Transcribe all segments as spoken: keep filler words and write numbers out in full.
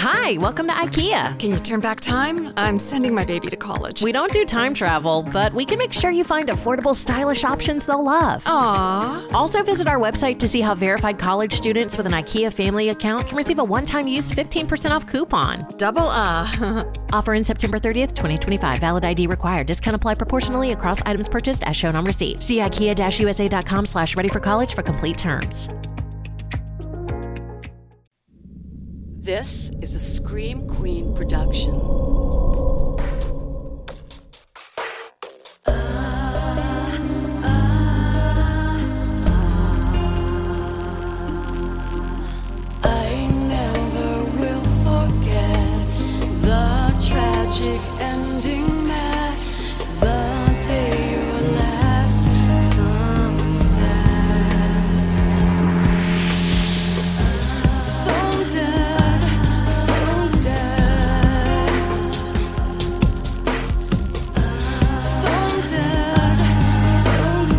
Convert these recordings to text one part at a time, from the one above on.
Hi, welcome to IKEA. Can you turn back time? I'm sending my baby to college. We don't do time travel, but we can make sure you find affordable, stylish options they'll love. Aww. Also visit our website to see how verified college students with an IKEA family account can receive a one-time use fifteen percent off coupon. Double uh. Offer in September thirtieth, twenty twenty-five. Valid I D required. Discount applied proportionally across items purchased as shown on receipt. See ikea-usa.com slash ready for college for complete terms. This is a Scream Queen production. I never will forget the tragic ending met the day your last sunset. So dead, so dead, so dead, so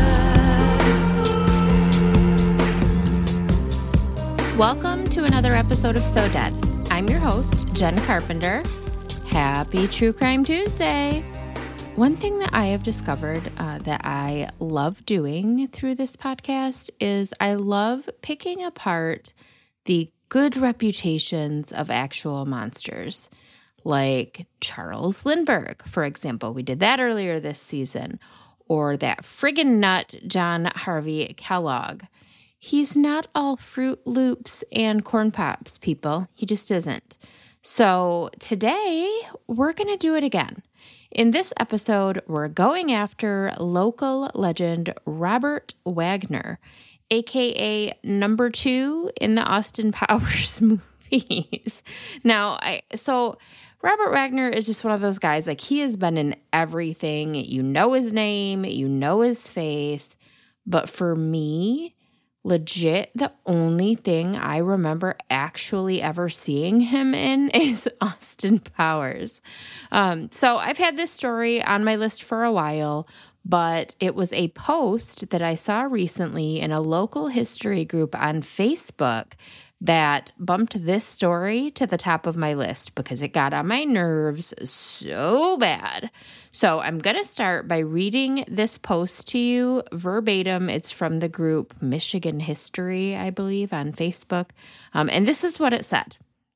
dead. Welcome to another episode of So Dead. I'm your host, Jen Carpenter. Happy True Crime Tuesday. One thing that I have discovered uh, that I love doing through this podcast is I love picking apart the good reputations of actual monsters, like Charles Lindbergh, for example. We did that earlier this season. Or that friggin' nut, John Harvey Kellogg. He's not all Fruit Loops and Corn Pops, people. He just isn't. So today, we're going to do it again. In this episode, we're going after local legend Robert Wagner, a k a number two in the Austin Powers movies. Now, I so Robert Wagner is just one of those guys, like he has been in everything. You know his name, you know his face, but for me, legit, the only thing I remember actually ever seeing him in is Austin Powers. Um, so I've had this story on my list for a while, but it was a post that I saw recently in a local history group on Facebook that bumped this story to the top of my list because it got on my nerves so bad. So I'm going to start by reading this post to you verbatim. It's from the group Michigan History, I believe, on Facebook. Um, and this is what it said.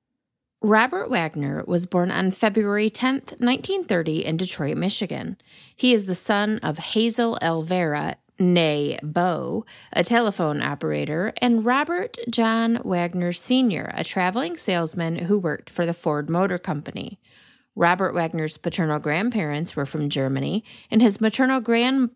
Robert Wagner was born on February tenth, nineteen thirty in Detroit, Michigan. He is the son of Hazel Elvera, née Bo, a telephone operator, and Robert John Wagner Senior, a traveling salesman who worked for the Ford Motor Company. Robert Wagner's paternal grandparents were from Germany, and his maternal grand...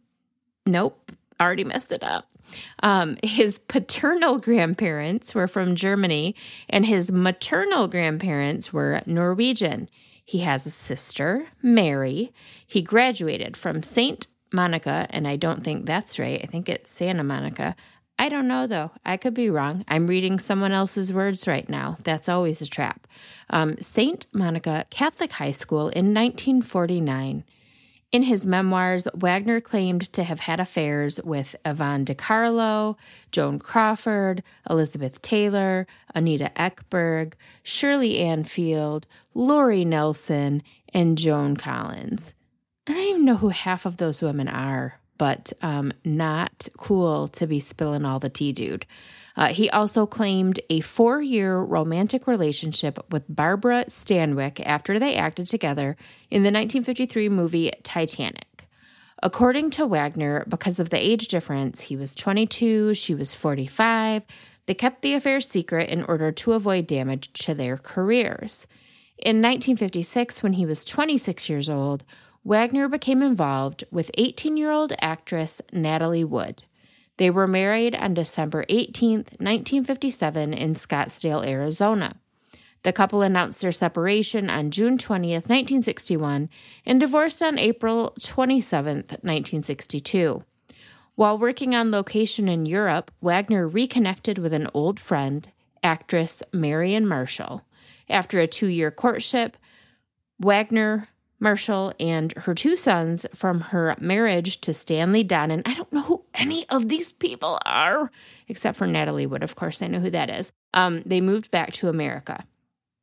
Nope, already messed it up. Um, his paternal grandparents were from Germany, and his maternal grandparents were Norwegian. He has a sister, Mary. He graduated from Saint Monica, and I don't think that's right. I think it's Santa Monica. I don't know, though. I could be wrong. I'm reading someone else's words right now. That's always a trap. Um, Saint Monica Catholic High School in nineteen forty-nine. In his memoirs, Wagner claimed to have had affairs with Yvonne DiCarlo, Joan Crawford, Elizabeth Taylor, Anita Ekberg, Shirley Ann Field, Lori Nelson, and Joan Collins. I don't even know who half of those women are, but um, not cool to be spilling all the tea, dude. Uh, he also claimed a four-year romantic relationship with Barbara Stanwyck after they acted together in the nineteen fifty-three movie Titanic. According to Wagner, because of the age difference, he was twenty-two, she was forty-five, they kept the affair secret in order to avoid damage to their careers. In nineteen fifty-six, when he was twenty-six years old, Wagner became involved with eighteen-year-old actress Natalie Wood. They were married on December eighteenth, nineteen fifty-seven in Scottsdale, Arizona. The couple announced their separation on June twentieth, nineteen sixty-one, and divorced on April twenty-seventh, nineteen sixty-two. While working on location in Europe, Wagner reconnected with an old friend, actress Marion Marshall. After a two-year courtship, Wagner, Marshall, and her two sons from her marriage to Stanley Donen. I don't know who any of these people are, except for Natalie Wood, of course. I know who that is. Um, they moved back to America.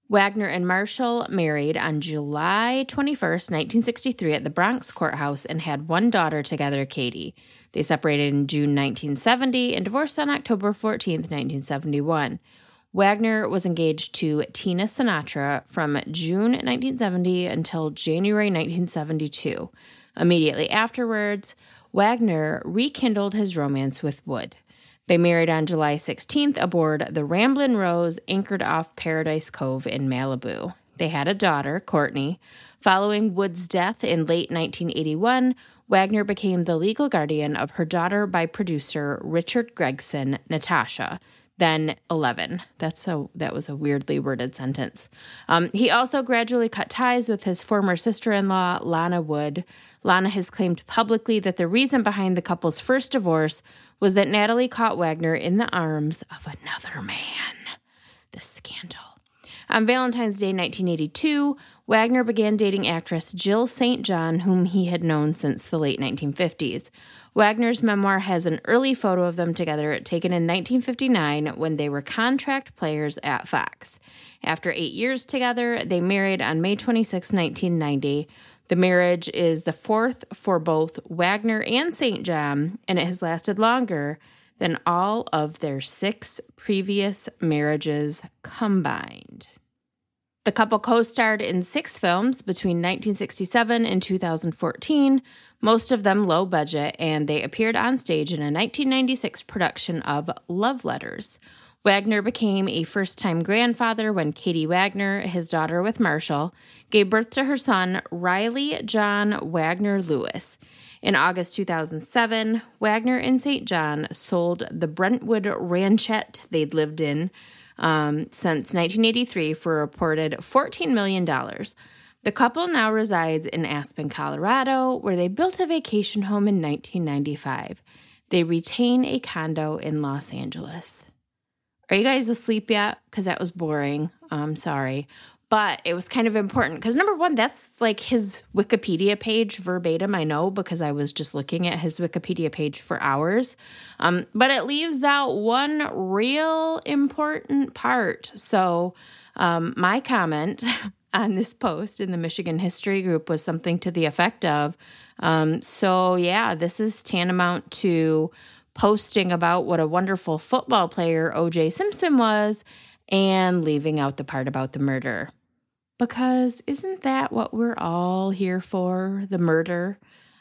Wagner and Marshall married on July twenty-first, nineteen sixty-three at the Bronx courthouse and had one daughter together, Katie. They separated in June nineteen seventy and divorced on October fourteenth, nineteen seventy-one. Wagner was engaged to Tina Sinatra from June nineteen seventy until January nineteen seventy-two. Immediately afterwards, Wagner rekindled his romance with Wood. They married on July sixteenth aboard the Ramblin' Rose, anchored off Paradise Cove in Malibu. They had a daughter, Courtney. Following Wood's death in late nineteen eighty-one, Wagner became the legal guardian of her daughter by producer Richard Gregson, Natasha, then eleven. That's a, that was a weirdly worded sentence. Um, he also gradually cut ties with his former sister-in-law, Lana Wood. Lana has claimed publicly that the reason behind the couple's first divorce was that Natalie caught Wagner in the arms of another man. The scandal. On Valentine's Day nineteen eighty-two, Wagner began dating actress Jill Saint John, whom he had known since the late nineteen fifties. Wagner's memoir has an early photo of them together taken in nineteen fifty-nine when they were contract players at Fox. After eight years together, they married on May twenty-sixth, nineteen ninety. The marriage is the fourth for both Wagner and Saint John, and it has lasted longer than all of their six previous marriages combined. The couple co-starred in six films between nineteen sixty-seven and two thousand fourteen, most of them low budget, and they appeared on stage in a nineteen ninety-six production of Love Letters. Wagner became a first-time grandfather when Katie Wagner, his daughter with Marshall, gave birth to her son, Riley John Wagner Lewis. In August two thousand seven, Wagner and Saint John sold the Brentwood ranchette they'd lived in um, since nineteen eighty-three for a reported fourteen million dollars. The couple now resides in Aspen, Colorado, where they built a vacation home in nineteen ninety-five. They retain a condo in Los Angeles. Are you guys asleep yet? Because that was boring. I'm sorry. But it was kind of important because, number one, that's like his Wikipedia page verbatim, I know, because I was just looking at his Wikipedia page for hours. Um, but it leaves out one real important part. So um, my comment on this post in the Michigan History Group was something to the effect of, um, so yeah, this is tantamount to posting about what a wonderful football player O J Simpson was and leaving out the part about the murder. Because isn't that what we're all here for, the murder?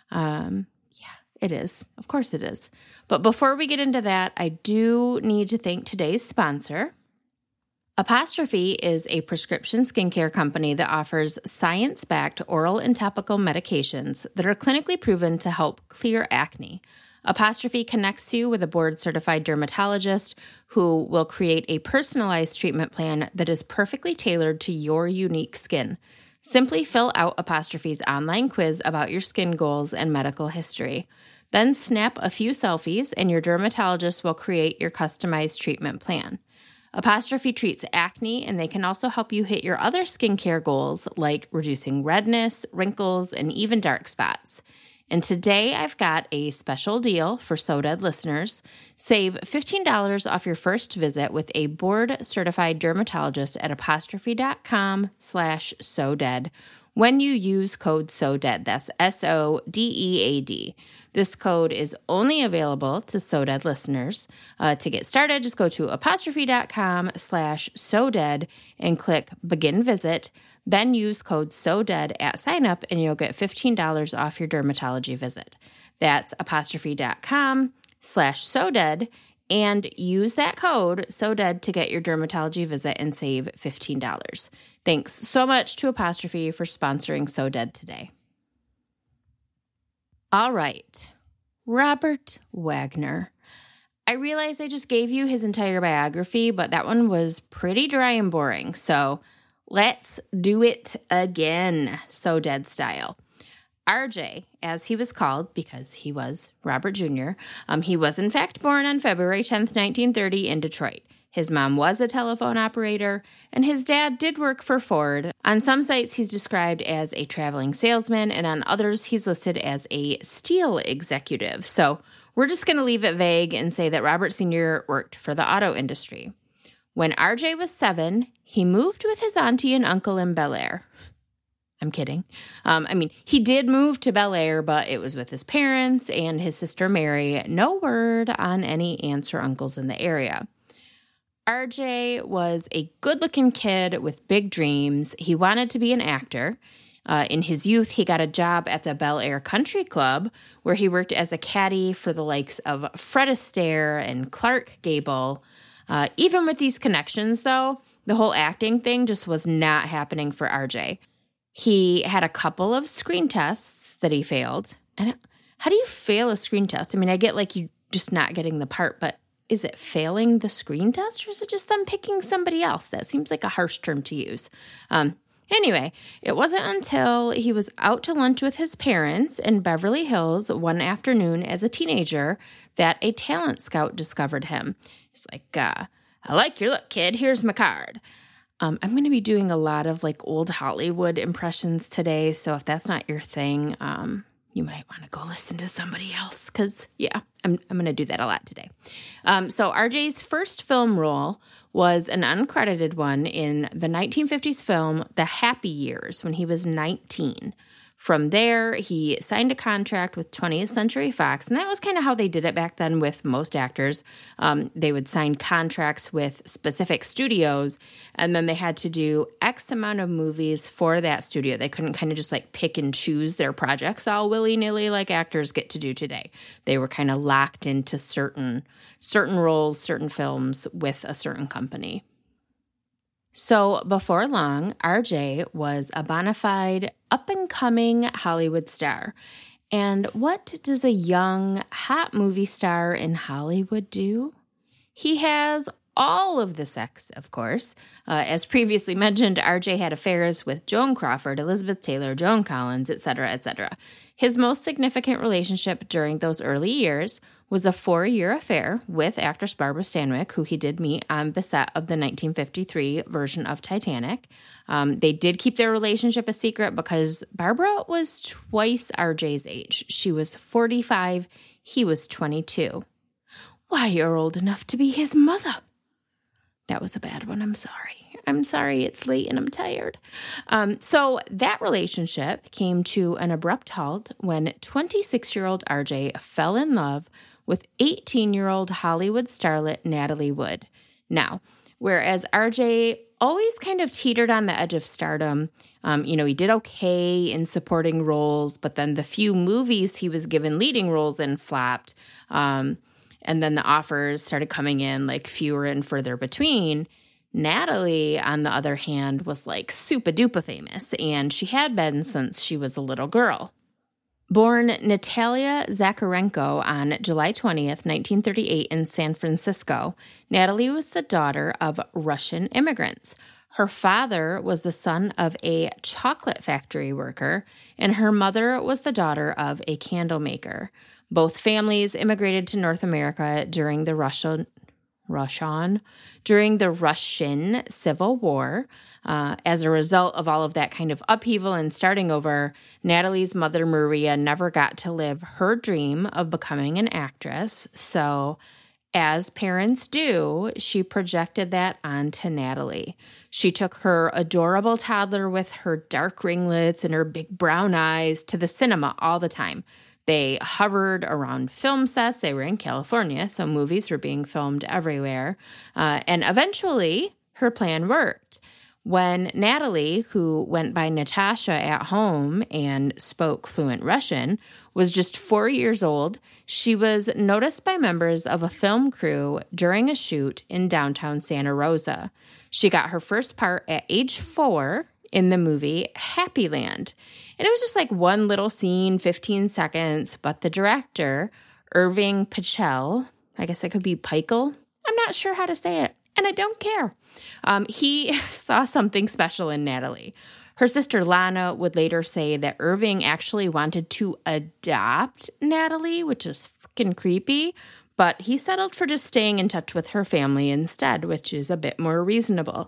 Um, yeah, it is. Of course it is. But before we get into that, I do need to thank today's sponsor. Apostrophe is a prescription skincare company that offers science-backed oral and topical medications that are clinically proven to help clear acne. Apostrophe connects you with a board-certified dermatologist who will create a personalized treatment plan that is perfectly tailored to your unique skin. Simply fill out Apostrophe's online quiz about your skin goals and medical history. Then snap a few selfies and your dermatologist will create your customized treatment plan. Apostrophe treats acne, and they can also help you hit your other skincare goals like reducing redness, wrinkles, and even dark spots. And today I've got a special deal for So Dead listeners. Save fifteen dollars off your first visit with a board-certified dermatologist at apostrophe.com slash so dead when you use code SODEAD. That's S O D E A D. This code is only available to So Dead listeners. Uh, to get started, just go to apostrophe.com slash so dead and click Begin Visit. Then use code SODEAD at sign up and you'll get fifteen dollars off your dermatology visit. That's apostrophe.com slash SODEAD and use that code SODEAD to get your dermatology visit and save fifteen dollars. Thanks so much to Apostrophe for sponsoring So Dead today. All right, Robert Wagner. I realize I just gave you his entire biography, but that one was pretty dry and boring, so let's do it again, So Dead style. R J, as he was called because he was Robert Junior, um, he was in fact born on February tenth, nineteen thirty in Detroit. His mom was a telephone operator, and his dad did work for Ford. On some sites, he's described as a traveling salesman, and on others, he's listed as a steel executive. So we're just going to leave it vague and say that Robert Senior worked for the auto industry. When R J was seven, he moved with his auntie and uncle in Bel Air. I'm kidding. Um, I mean, he did move to Bel Air, but it was with his parents and his sister Mary. No word on any aunts or uncles in the area. R J was a good-looking kid with big dreams. He wanted to be an actor. Uh, in his youth, he got a job at the Bel Air Country Club, where he worked as a caddy for the likes of Fred Astaire and Clark Gable. Uh, even with these connections, though, the whole acting thing just was not happening for R J. He had a couple of screen tests that he failed. And how do you fail a screen test? I mean, I get like you just not getting the part, but is it failing the screen test or is it just them picking somebody else? That seems like a harsh term to use. Um, anyway, it wasn't until he was out to lunch with his parents in Beverly Hills one afternoon as a teenager that a talent scout discovered him. He's like, uh, I like your look, kid. Here's my card. Um, I'm going to be doing a lot of like old Hollywood impressions today. So if that's not your thing, um, you might want to go listen to somebody else because, yeah, I'm I'm going to do that a lot today. Um, so R J's first film role was an uncredited one in the nineteen fifties film The Happy Years when he was nineteen. From there, he signed a contract with twentieth Century Fox, and that was kind of how they did it back then with most actors. Um, they would sign contracts with specific studios, and then they had to do X amount of movies for that studio. They couldn't kind of just like pick and choose their projects all willy-nilly like actors get to do today. They were kind of locked into certain certain roles, certain films with a certain company. So before long, R J was a bona fide, up-and-coming Hollywood star. And what does a young, hot movie star in Hollywood do? He has all of the sex, of course. Uh, as previously mentioned, R J had affairs with Joan Crawford, Elizabeth Taylor, Joan Collins, et cetera, et cetera. His most significant relationship during those early years was a four-year affair with actress Barbara Stanwyck, who he did meet on the set of the nineteen fifty-three version of Titanic. Um, they did keep their relationship a secret because Barbara was twice R J's age. She was forty-five, he was twenty-two. Why, you're old enough to be his mother. That was a bad one. I'm sorry. I'm sorry. It's late and I'm tired. Um, so that relationship came to an abrupt halt when twenty-six-year-old R J fell in love with eighteen-year-old Hollywood starlet Natalie Wood. Now, whereas R J always kind of teetered on the edge of stardom, um, you know, he did okay in supporting roles, but then the few movies he was given leading roles in flopped. Um, and then the offers started coming in like fewer and further between. Natalie, on the other hand, was like super-duper famous, and she had been since she was a little girl. Born Natalia Zakharenko on July twentieth, nineteen thirty-eight in San Francisco, Natalie was the daughter of Russian immigrants. Her father was the son of a chocolate factory worker, and her mother was the daughter of a candle maker. Both families immigrated to North America during the Russian Russian during the Russian Civil War. Uh, as a result of all of that kind of upheaval and starting over, Natalie's mother, Maria, never got to live her dream of becoming an actress. So, as parents do, she projected that onto Natalie. She took her adorable toddler with her dark ringlets and her big brown eyes to the cinema all the time. They hovered around film sets. They were in California, so movies were being filmed everywhere. Uh, and eventually, her plan worked. When Natalie, who went by Natasha at home and spoke fluent Russian, was just four years old, she was noticed by members of a film crew during a shoot in downtown Santa Rosa. She got her first part at age four in the movie Happy Land. And it was just like one little scene, fifteen seconds, but the director, Irving Pichel, I guess it could be Pichel, I'm not sure how to say it, and I don't care. Um, he saw something special in Natalie. Her sister Lana would later say that Irving actually wanted to adopt Natalie, which is fucking creepy, but he settled for just staying in touch with her family instead, which is a bit more reasonable.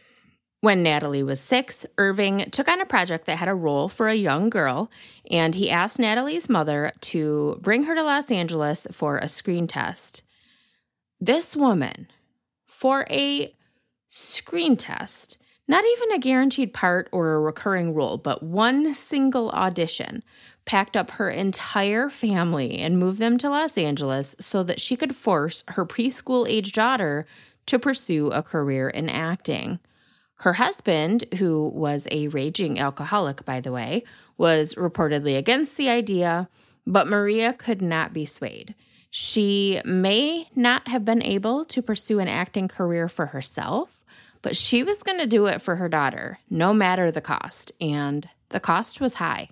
When Natalie was six, Irving took on a project that had a role for a young girl, and he asked Natalie's mother to bring her to Los Angeles for a screen test. This woman, for a screen test, not even a guaranteed part or a recurring role, but one single audition, packed up her entire family and moved them to Los Angeles so that she could force her preschool-age daughter to pursue a career in acting. Her husband, who was a raging alcoholic, by the way, was reportedly against the idea, but Maria could not be swayed. She may not have been able to pursue an acting career for herself, but she was going to do it for her daughter, no matter the cost, and the cost was high.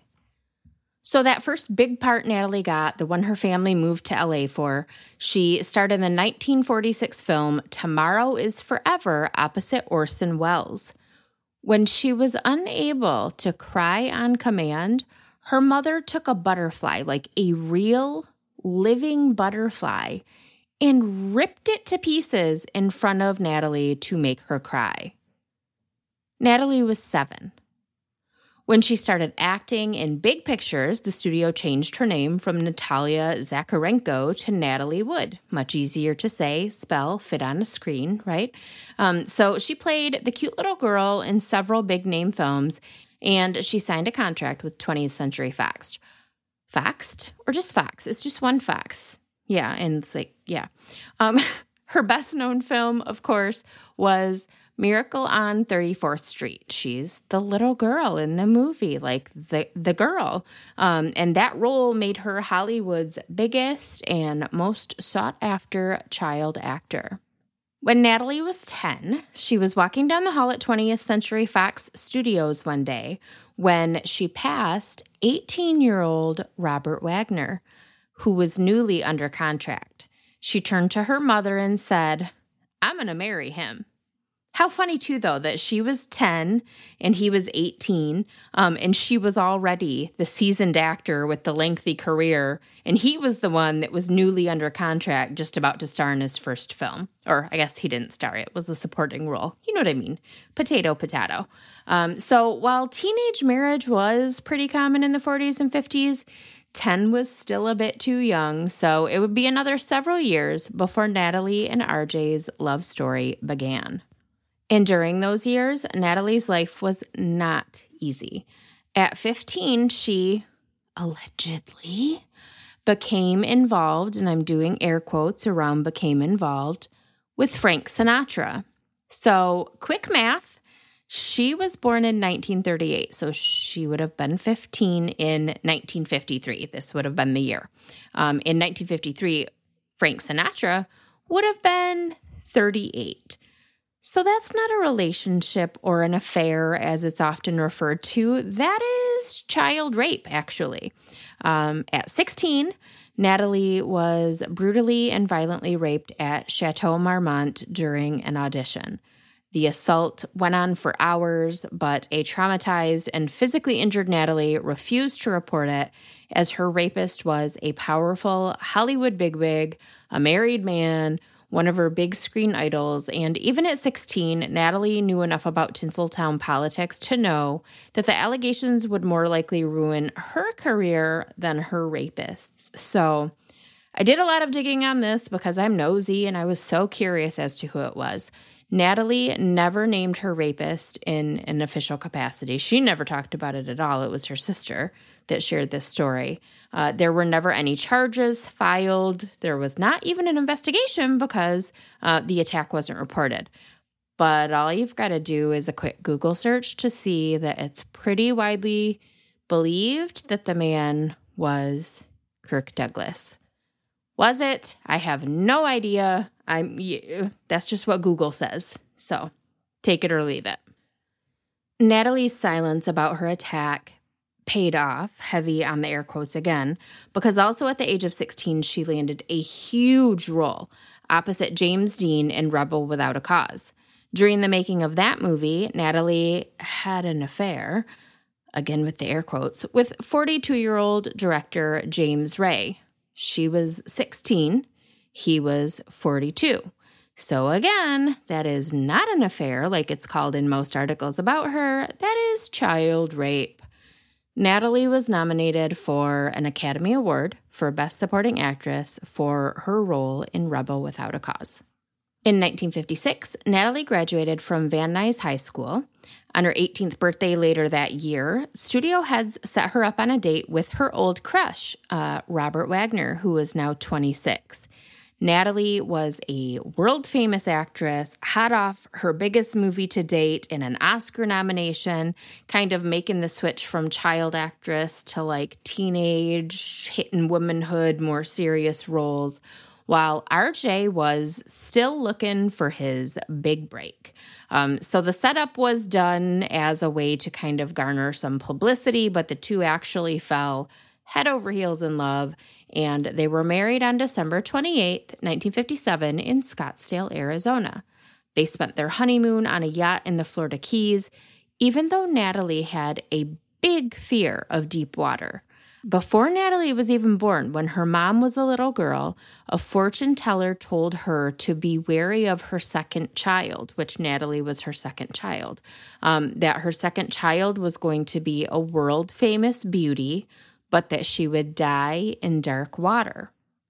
So that first big part Natalie got, the one her family moved to L A for, she starred in the nineteen forty-six film Tomorrow is Forever opposite Orson Welles. When she was unable to cry on command, her mother took a butterfly, like a real living butterfly, and ripped it to pieces in front of Natalie to make her cry. Natalie was seven. When she started acting in big pictures, the studio changed her name from Natalia Zakharenko to Natalie Wood. Much easier to say, spell, fit on a screen, right? Um, so she played the cute little girl in several big-name films, and she signed a contract with twentieth Century Fox. Fox? Or just Fox? It's just one Fox. Yeah, and it's like, yeah. Um, her best-known film, of course, was Miracle on thirty-fourth Street. She's the little girl in the movie, like the, the girl. Um, and that role made her Hollywood's biggest and most sought-after child actor. When Natalie was ten, she was walking down the hall at twentieth Century Fox Studios one day when she passed eighteen-year-old Robert Wagner, who was newly under contract. She turned to her mother and said, "I'm going to marry him." How funny, too, though, that she was ten and he was eighteen, um, and she was already the seasoned actor with the lengthy career, and he was the one that was newly under contract, just about to star in his first film. Or I guess he didn't star, it was a supporting role. You know what I mean? Potato, potato. Um, so while teenage marriage was pretty common in the forties and fifties, ten was still a bit too young, so it would be another several years before Natalie and R J's love story began. And during those years, Natalie's life was not easy. At fifteen, she allegedly became involved, and I'm doing air quotes around became involved, with Frank Sinatra. So, quick math, she was born in nineteen thirty-eight, so she would have been fifteen in nineteen fifty-three. This would have been the year. Um, in nineteen fifty-three, Frank Sinatra would have been thirty-eight. So that's not a relationship or an affair, as it's often referred to. That is child rape, actually. Um, at sixteen, Natalie was brutally and violently raped at Chateau Marmont during an audition. The assault went on for hours, but a traumatized and physically injured Natalie refused to report it, as her rapist was a powerful Hollywood bigwig, a married man, one of her big screen idols, and even at sixteen, Natalie knew enough about Tinseltown politics to know that the allegations would more likely ruin her career than her rapist's. So I did a lot of digging on this because I'm nosy and I was so curious as to who it was. Natalie never named her rapist in an official capacity. She never talked about it at all. It was her sister that shared this story. Uh, there were never any charges filed. There was not even an investigation because uh, the attack wasn't reported. But all you've got to do is a quick Google search to see that it's pretty widely believed that the man was Kirk Douglas. Was it? I have no idea. I'm. That's just what Google says. So take it or leave it. Natalie's silence about her attack paid off, heavy on the air quotes again, because also at the age of sixteen, she landed a huge role opposite James Dean in Rebel Without a Cause. During the making of that movie, Natalie had an affair, again with the air quotes, with forty-two-year-old director James Ray. She was sixteen, he was forty-two. So again, that is not an affair like it's called in most articles about her. That is child rape. Natalie was nominated for an Academy Award for Best Supporting Actress for her role in Rebel Without a Cause. In nineteen fifty-six, Natalie graduated from Van Nuys High School. On her eighteenth birthday later that year, studio heads set her up on a date with her old crush, uh, Robert Wagner, who was now twenty-six. Natalie was a world-famous actress, hot off her biggest movie to date and an Oscar nomination, kind of making the switch from child actress to like teenage, hitting womanhood, more serious roles, while R J was still looking for his big break. Um, so the setup was done as a way to kind of garner some publicity, but the two actually fell head over heels in love, and they were married on December twenty-eighth, nineteen fifty-seven in Scottsdale, Arizona. They spent their honeymoon on a yacht in the Florida Keys, even though Natalie had a big fear of deep water. Before Natalie was even born, when her mom was a little girl, a fortune teller told her to be wary of her second child, which Natalie was her second child, um, that her second child was going to be a world-famous beauty, but that she would die in dark water.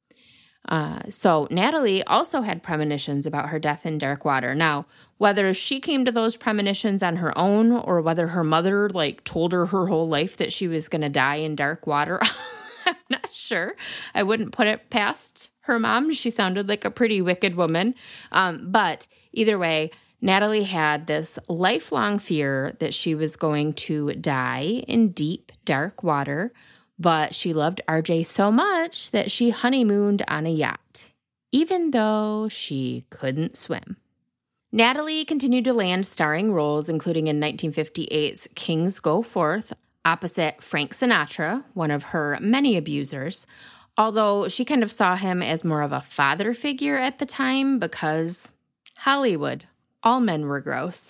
Uh, so Natalie also had premonitions about her death in dark water. Now, whether she came to those premonitions on her own or whether her mother like told her her whole life that she was going to die in dark water, I'm not sure. I wouldn't put it past her mom. She sounded like a pretty wicked woman. Um, but either way, Natalie had this lifelong fear that she was going to die in deep, dark water. But she loved R J so much that she honeymooned on a yacht, even though she couldn't swim. Natalie continued to land starring roles, including in nineteen fifty-eight's Kings Go Forth, opposite Frank Sinatra, one of her many abusers, although she kind of saw him as more of a father figure at the time because Hollywood, all men were gross.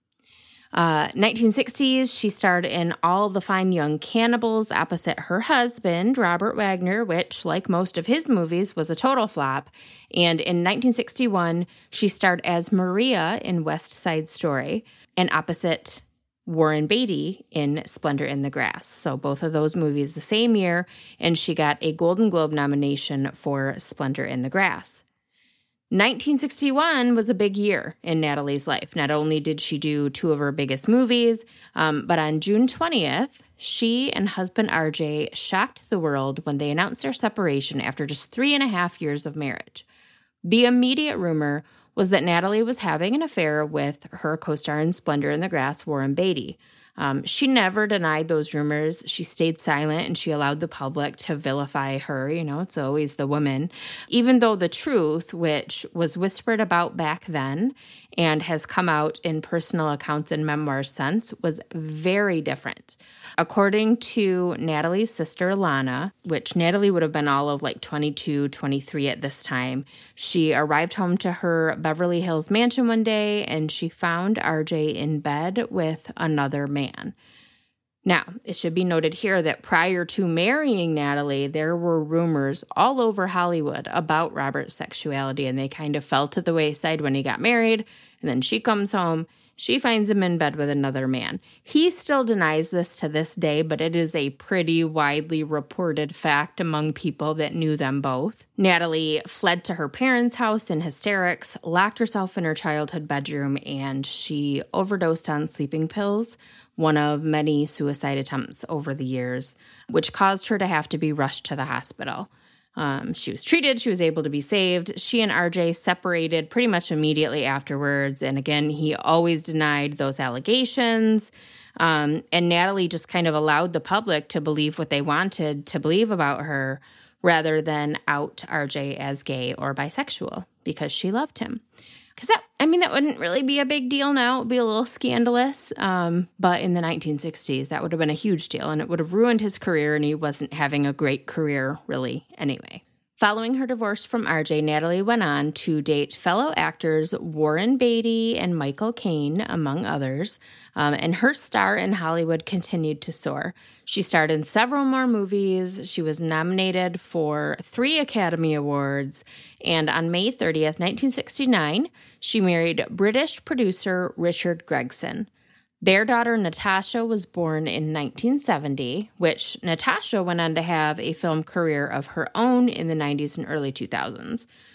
Uh, nineteen sixties, she starred in All the Fine Young Cannibals opposite her husband, Robert Wagner, which, like most of his movies, was a total flop. And in nineteen sixty-one, she starred as Maria in West Side Story and opposite Warren Beatty in Splendor in the Grass. So both of those movies the same year, and she got a Golden Globe nomination for Splendor in the Grass. nineteen sixty-one was a big year in Natalie's life. Not only did she do two of her biggest movies, um, but on June twentieth, she and husband R J shocked the world when they announced their separation after just three and a half years of marriage. The immediate rumor was that Natalie was having an affair with her co-star in Splendor in the Grass, Warren Beatty. Um, she never denied those rumors. She stayed silent and she allowed the public to vilify her. You know, it's always the woman. Even though the truth, which was whispered about back then and has come out in personal accounts and memoirs since, was very different. According to Natalie's sister, Lana, which Natalie would have been all of like twenty-two, twenty-three at this time, she arrived home to her Beverly Hills mansion one day and she found R J in bed with another man. Now, it should be noted here that prior to marrying Natalie, there were rumors all over Hollywood about Robert's sexuality, and they kind of fell to the wayside when he got married, and then she comes home. She finds him in bed with another man. He still denies this to this day, but it is a pretty widely reported fact among people that knew them both. Natalie fled to her parents' house in hysterics, locked herself in her childhood bedroom, and she overdosed on sleeping pills, one of many suicide attempts over the years, which caused her to have to be rushed to the hospital. Um, she was treated. She was able to be saved. She and R J separated pretty much immediately afterwards. And again, he always denied those allegations. Um, and Natalie just kind of allowed the public to believe what they wanted to believe about her rather than out R J as gay or bisexual because she loved him. Because that, I mean, that wouldn't really be a big deal now. It would be a little scandalous. Um, but in the nineteen sixties, that would have been a huge deal, and it would have ruined his career, and he wasn't having a great career, really, anyway. Following her divorce from R J, Natalie went on to date fellow actors Warren Beatty and Michael Caine, among others, um, and her star in Hollywood continued to soar. She starred in several more movies. She was nominated for three Academy Awards, and on May thirtieth, nineteen sixty-nine, she married British producer Richard Gregson. Their daughter, Natasha, was born in nineteen seventy, which Natasha went on to have a film career of her own in the nineties and early two thousands.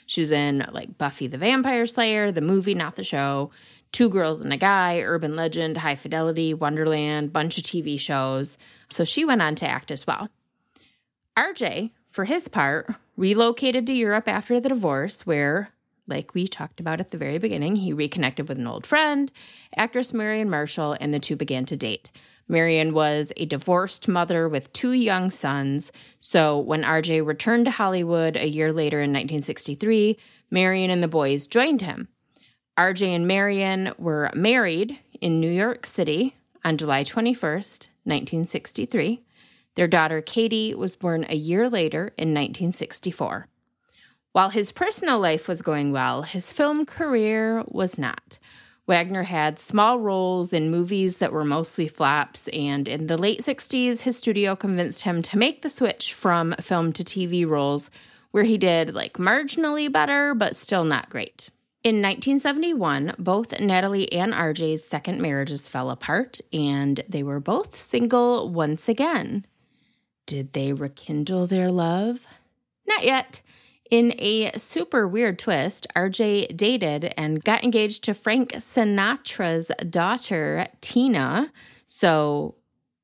She was in like Buffy the Vampire Slayer, the movie, not the show, Two Girls and a Guy, Urban Legend, High Fidelity, Wonderland, bunch of T V shows. So she went on to act as well. R J, for his part, relocated to Europe after the divorce, where, like we talked about at the very beginning, he reconnected with an old friend, actress Marion Marshall, and the two began to date. Marion was a divorced mother with two young sons, so when R J returned to Hollywood a year later in nineteen sixty-three, Marion and the boys joined him. R J and Marion were married in New York City on July twenty-first, nineteen sixty-three. Their daughter Katie was born a year later in nineteen sixty-four. While his personal life was going well, his film career was not. Wagner had small roles in movies that were mostly flops, and in the late sixties, his studio convinced him to make the switch from film to T V roles, where he did like marginally better, but still not great. In nineteen seventy-one, both Natalie and R J's second marriages fell apart, and they were both single once again. Did they rekindle their love? Not yet. In a super weird twist, R J dated and got engaged to Frank Sinatra's daughter, Tina. So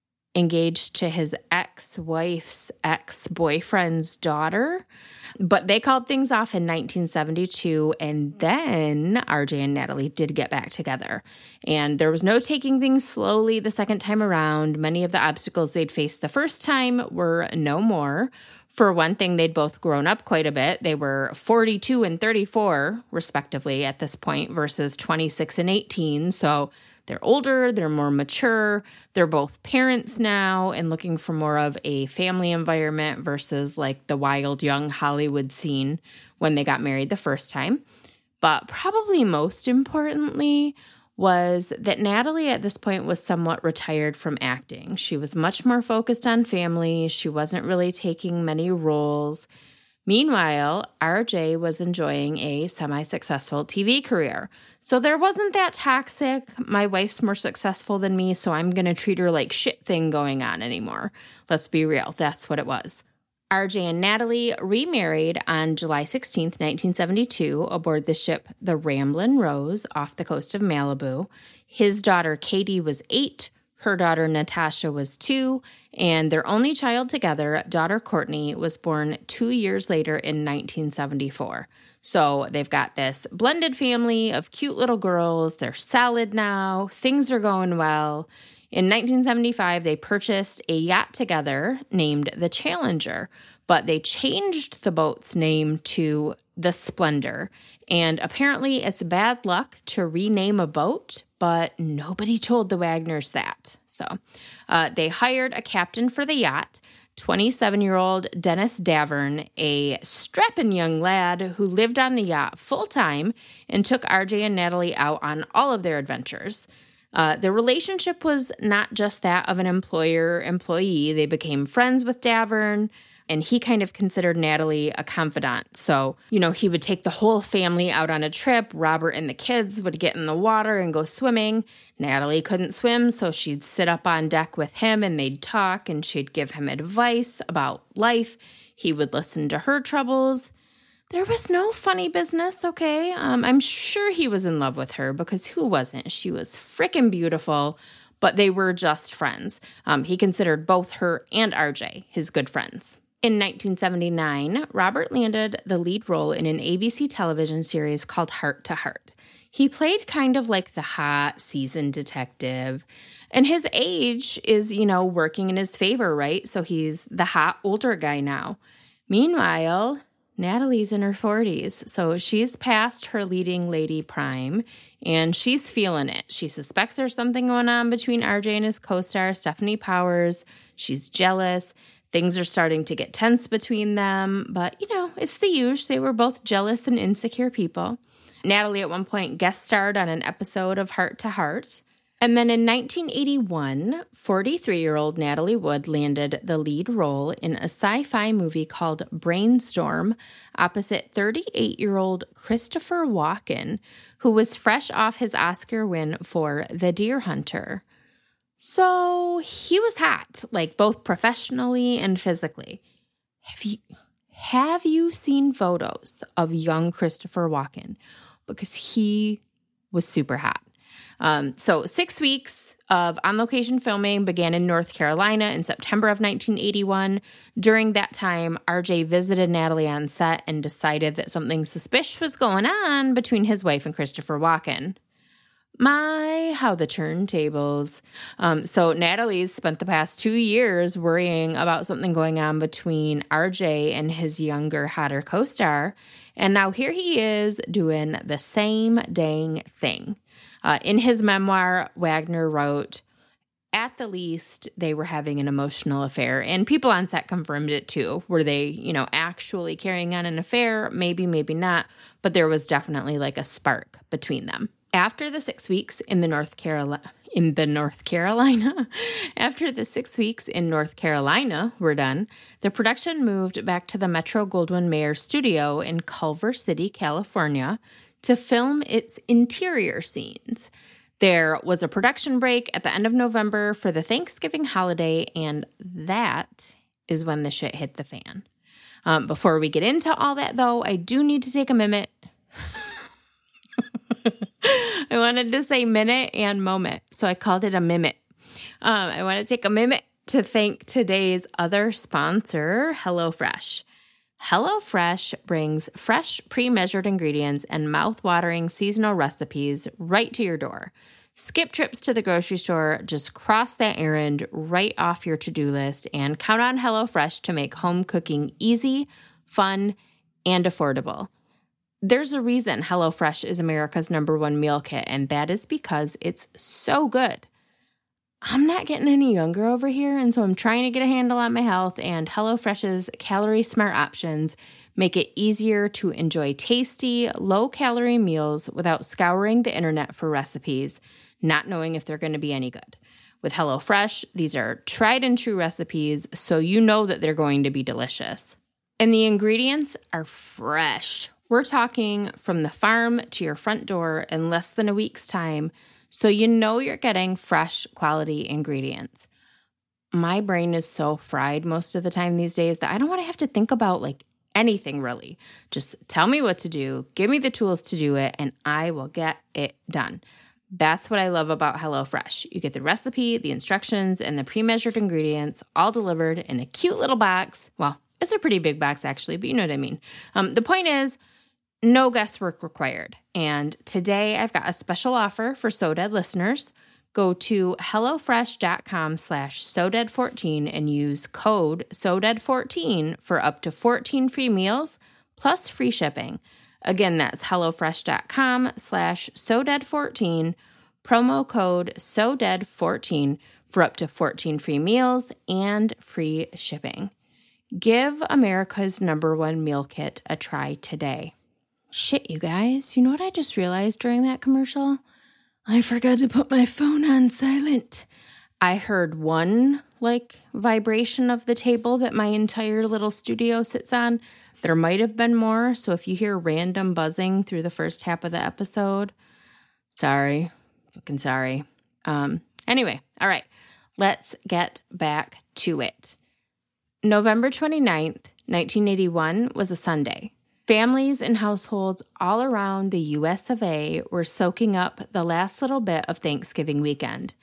engaged to his ex-wife's ex-boyfriend's daughter. But they called things off in nineteen seventy-two, and then R J and Natalie did get back together. And there was no taking things slowly the second time around. Many of the obstacles they'd faced the first time were no more. For one thing, they'd both grown up quite a bit. They were forty-two and thirty-four, respectively, at this point, versus twenty-six and eighteen. So they're older, they're more mature, they're both parents now and looking for more of a family environment versus like the wild young Hollywood scene when they got married the first time. But probably most importantly was that Natalie at this point was somewhat retired from acting. She was much more focused on family. She wasn't really taking many roles. Meanwhile, R J was enjoying a semi-successful T V career. So there wasn't that toxic, my wife's more successful than me, so I'm going to treat her like shit thing going on anymore. Let's be real, that's what it was. R J and Natalie remarried on July sixteenth, nineteen seventy-two, aboard the ship the Ramblin' Rose off the coast of Malibu. His daughter Katie was eight, her daughter Natasha was two, and their only child together, daughter Courtney, was born two years later in nineteen seventy-four. So they've got this blended family of cute little girls. They're solid now. Things are going well. In nineteen seventy-five, they purchased a yacht together named the Challenger, but they changed the boat's name to the Splendor. And apparently it's bad luck to rename a boat, but nobody told the Wagners that. So uh, they hired a captain for the yacht, twenty-seven-year-old Dennis Davern, a strapping young lad who lived on the yacht full-time and took R J and Natalie out on all of their adventures. Uh, their relationship was not just that of an employer-employee. They became friends with Davern, and he kind of considered Natalie a confidant. So, you know, he would take the whole family out on a trip. Robert and the kids would get in the water and go swimming. Natalie couldn't swim, so she'd sit up on deck with him, and they'd talk, and she'd give him advice about life. He would listen to her troubles. There was no funny business, okay? Um, I'm sure he was in love with her because who wasn't? She was freaking beautiful, but they were just friends. Um, he considered both her and R J his good friends. In nineteen seventy-nine, Robert landed the lead role in an A B C television series called Heart to Heart. He played kind of like the hot, seasoned detective, and his age is, you know, working in his favor, right? So he's the hot, older guy now. Meanwhile, Natalie's in her forties, so she's past her leading lady prime, and she's feeling it. She suspects there's something going on between R J and his co-star, Stephanie Powers. She's jealous. Things are starting to get tense between them, but, you know, it's the usual. They were both jealous and insecure people. Natalie at one point guest starred on an episode of Heart to Heart. And then in nineteen eighty-one, forty-three-year-old Natalie Wood landed the lead role in a sci-fi movie called Brainstorm opposite thirty-eight-year-old Christopher Walken, who was fresh off his Oscar win for The Deer Hunter. So he was hot, like both professionally and physically. Have you have you seen photos of young Christopher Walken? Because he was super hot. Um, so six weeks of on-location filming began in North Carolina in September of nineteen eighty-one. During that time, R J visited Natalie on set and decided that something suspicious was going on between his wife and Christopher Walken. My, how the turntables. Um, so Natalie's spent the past two years worrying about something going on between R J and his younger, hotter co-star. And now here he is doing the same dang thing. Uh, in his memoir, Wagner wrote, at the least, they were having an emotional affair. And people on set confirmed it too. Were they, you know, actually carrying on an affair? Maybe, maybe not. But there was definitely like a spark between them. After the six weeks in the North Carolina, in the North Carolina, after the six weeks in North Carolina were done, the production moved back to the Metro-Goldwyn-Mayer studio in Culver City, California, to film its interior scenes. There was a production break at the end of November for the Thanksgiving holiday, and that is when the shit hit the fan. Um, before we get into all that, though, I do need to take a minute. I wanted to say minute and moment, so I called it a mimit. Um, I want to take a minute to thank today's other sponsor, HelloFresh. HelloFresh brings fresh, pre-measured ingredients and mouth-watering seasonal recipes right to your door. Skip trips to the grocery store, just cross that errand right off your to-do list, and count on HelloFresh to make home cooking easy, fun, and affordable. There's a reason HelloFresh is America's number one meal kit, and that is because it's so good. I'm not getting any younger over here, and so I'm trying to get a handle on my health, and HelloFresh's Calorie Smart options make it easier to enjoy tasty, low-calorie meals without scouring the internet for recipes, not knowing if they're going to be any good. With HelloFresh, these are tried-and-true recipes, so you know that they're going to be delicious. And the ingredients are fresh. We're talking from the farm to your front door in less than a week's time, so you know you're getting fresh, quality ingredients. My brain is so fried most of the time these days that I don't want to have to think about like anything really. Just tell me what to do, give me the tools to do it, and I will get it done. That's what I love about HelloFresh. You get the recipe, the instructions, and the pre-measured ingredients all delivered in a cute little box. Well, it's a pretty big box actually, but you know what I mean. Um, the point is, no guesswork required. And today I've got a special offer for So Dead listeners. Go to HelloFresh.com slash SoDead14 and use code So Dead fourteen for up to fourteen free meals plus free shipping. Again, that's HelloFresh.com slash SoDead14, promo code So Dead fourteen for up to fourteen free meals and free shipping. Give America's number one meal kit a try today. Shit, you guys, you know what I just realized during that commercial? I forgot to put my phone on silent. I heard one, like, vibration of the table that my entire little studio sits on. There might have been more, so if you hear random buzzing through the first half of the episode, sorry, fucking sorry. Um, anyway, all right, let's get back to it. November twenty-ninth, nineteen eighty-one was a Sunday. Families and households all around the U S of A were soaking up the last little bit of Thanksgiving weekend.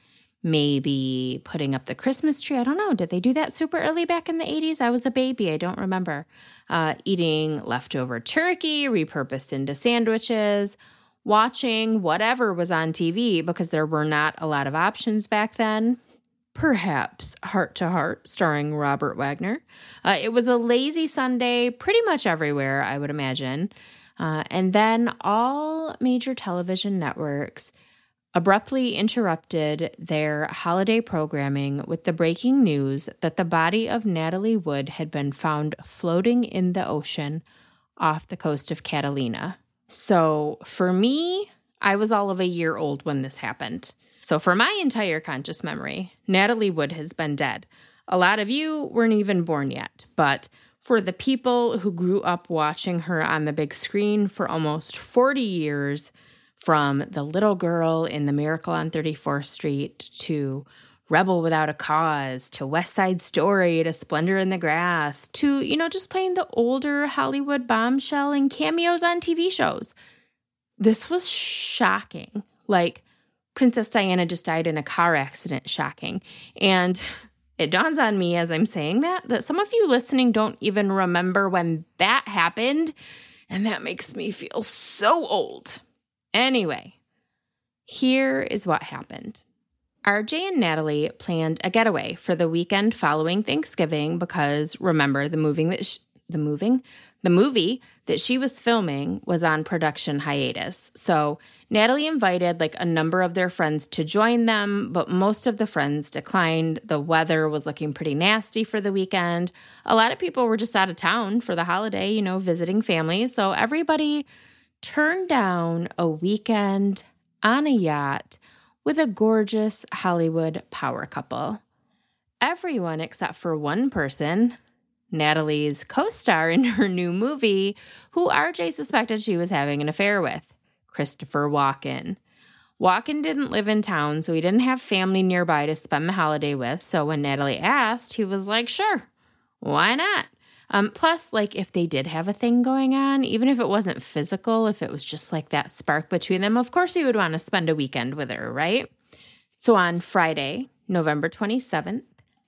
Maybe putting up the Christmas tree. I don't know. Did they do that super early back in the eighties? I was a baby. I don't remember. Uh, eating leftover turkey, repurposed into sandwiches, watching whatever was on T V because there were not a lot of options back then. Perhaps Heart to Heart, starring Robert Wagner. Uh, it was a lazy Sunday pretty much everywhere, I would imagine. Uh, and then all major television networks abruptly interrupted their holiday programming with the breaking news that the body of Natalie Wood had been found floating in the ocean off the coast of Catalina. So for me, I was all of a year old when this happened. So for my entire conscious memory, Natalie Wood has been dead. A lot of you weren't even born yet, but for the people who grew up watching her on the big screen for almost forty years, from the little girl in The Miracle on thirty-fourth Street to Rebel Without a Cause to West Side Story to Splendor in the Grass to, you know, just playing the older Hollywood bombshell and cameos on T V shows. This was shocking. Like, Princess Diana just died in a car accident, shocking. And it dawns on me as I'm saying that, that some of you listening don't even remember when that happened, and that makes me feel so old. Anyway, here is what happened. R J and Natalie planned a getaway for the weekend following Thanksgiving because, remember, the moving that sh- the moving the movie that she was filming was on production hiatus. So Natalie invited like a number of their friends to join them, but most of the friends declined. The weather was looking pretty nasty for the weekend. A lot of people were just out of town for the holiday, you know, visiting family. So everybody turned down a weekend on a yacht with a gorgeous Hollywood power couple. Everyone except for one person, Natalie's co-star in her new movie, who R J suspected she was having an affair with, Christopher Walken. Walken didn't live in town, so he didn't have family nearby to spend the holiday with, so when Natalie asked, he was like, sure, why not? Um, plus, like, if they did have a thing going on, even if it wasn't physical, if it was just like that spark between them, of course he would want to spend a weekend with her, right? So on Friday, November twenty-seventh,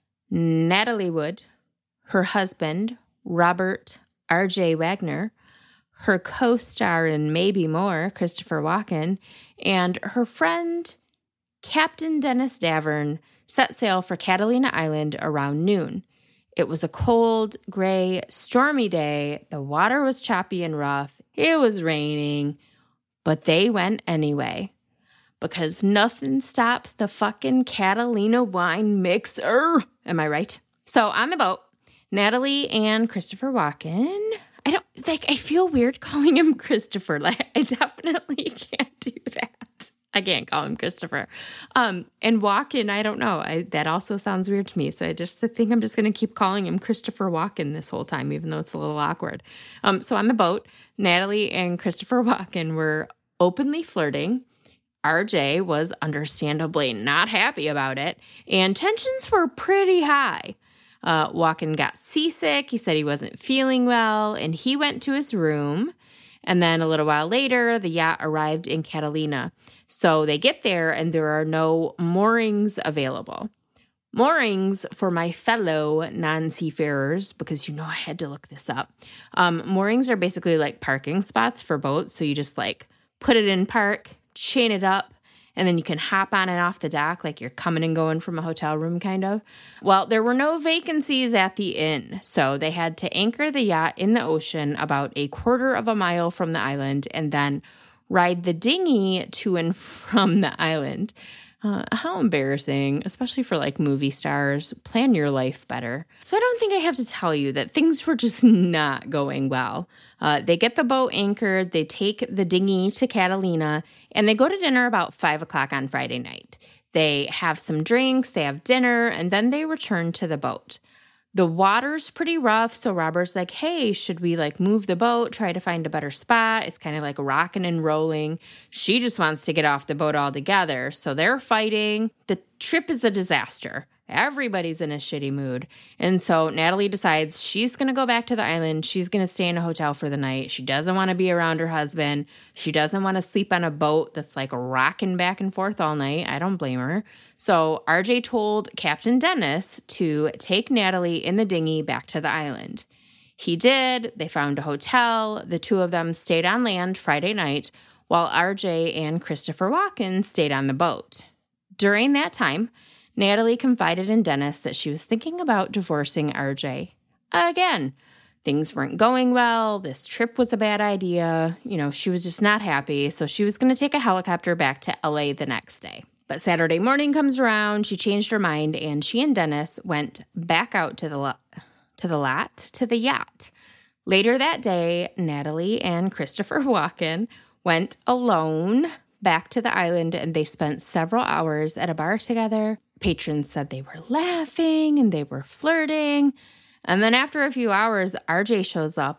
Natalie Wood, her husband, Robert R J Wagner, her co-star in Maybe More, Christopher Walken, and her friend, Captain Dennis Davern, set sail for Catalina Island around noon. It was a cold, gray, stormy day. The water was choppy and rough. It was raining, but they went anyway because nothing stops the fucking Catalina wine mixer. Am I right? So on the boat, Natalie and Christopher Walken. I don't like, I feel weird calling him Christopher. Like, I definitely can't do that. I can't call him Christopher. Um, and Walken, I don't know. I, that also sounds weird to me. So I just think I'm just going to keep calling him Christopher Walken this whole time, even though it's a little awkward. Um, so on the boat, Natalie and Christopher Walken were openly flirting. R J was understandably not happy about it, and tensions were pretty high. Uh, Walken got seasick. He said he wasn't feeling well, and he went to his room. And then a little while later, the yacht arrived in Catalina. So they get there, and there are no moorings available. Moorings, for my fellow non-seafarers, because you know I had to look this up, um, moorings are basically like parking spots for boats. So you just like put it in park, chain it up, and then you can hop on and off the dock like you're coming and going from a hotel room, kind of. Well, there were no vacancies at the inn, so they had to anchor the yacht in the ocean about a quarter of a mile from the island and then ride the dinghy to and from the island. Uh, how embarrassing, especially for like movie stars. Plan your life better. So I don't think I have to tell you that things were just not going well. Uh, they get the boat anchored, they take the dinghy to Catalina, and they go to dinner about five o'clock on Friday night. They have some drinks, they have dinner, and then they return to the boat. The water's pretty rough, so Robert's like, hey, should we like move the boat, try to find a better spot? It's kind of like rocking and rolling. She just wants to get off the boat altogether, so they're fighting. The trip is a disaster. Everybody's in a shitty mood. And so Natalie decides she's going to go back to the island. She's going to stay in a hotel for the night. She doesn't want to be around her husband. She doesn't want to sleep on a boat that's like rocking back and forth all night. I don't blame her. So R J told Captain Dennis to take Natalie in the dinghy back to the island. He did. They found a hotel. The two of them stayed on land Friday night while R J and Christopher Walken stayed on the boat. During that time, Natalie confided in Dennis that she was thinking about divorcing R J. Again, things weren't going well. This trip was a bad idea. You know, she was just not happy. So she was going to take a helicopter back to L A the next day. But Saturday morning comes around. She changed her mind, and she and Dennis went back out to the lot, to the lot, to the yacht. Later that day, Natalie and Christopher Walken went alone back to the island, and they spent several hours at a bar together. Patrons said they were laughing and they were flirting. And then after a few hours, R J shows up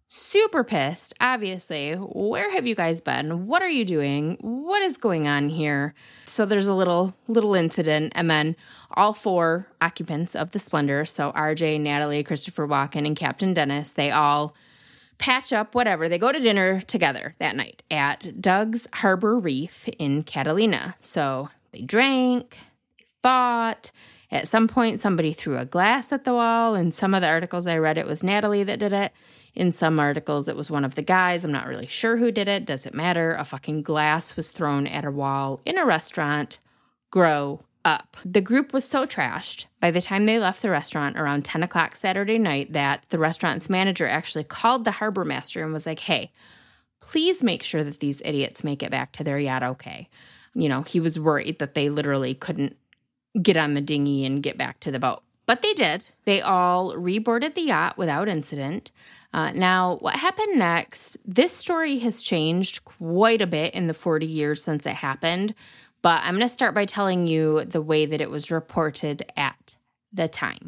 super pissed, obviously. Where have you guys been? What are you doing? What is going on here? So there's a little little incident, and then all four occupants of the Splendor, so R J, Natalie, Christopher Walken, and Captain Dennis, they all patch up, whatever. They go to dinner together that night at Doug's Harbor Reef in Catalina. So they drank, they fought. At some point, somebody threw a glass at the wall. In some of the articles I read, it was Natalie that did it. In some articles, it was one of the guys. I'm not really sure who did it. Doesn't matter. A fucking glass was thrown at a wall in a restaurant. Grow up. The group was so trashed by the time they left the restaurant around ten o'clock Saturday night that the restaurant's manager actually called the harbor master and was like, hey, please make sure that these idiots make it back to their yacht okay. You know, he was worried that they literally couldn't get on the dinghy and get back to the boat. But they did. They all reboarded the yacht without incident. Uh, now, what happened next, this story has changed quite a bit in the forty years since it happened. But I'm going to start by telling you the way that it was reported at the time.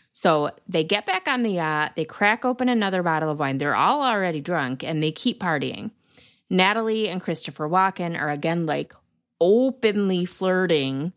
So they get back on the yacht, they crack open another bottle of wine. They're all already drunk, and they keep partying. Natalie and Christopher Walken are again like openly flirting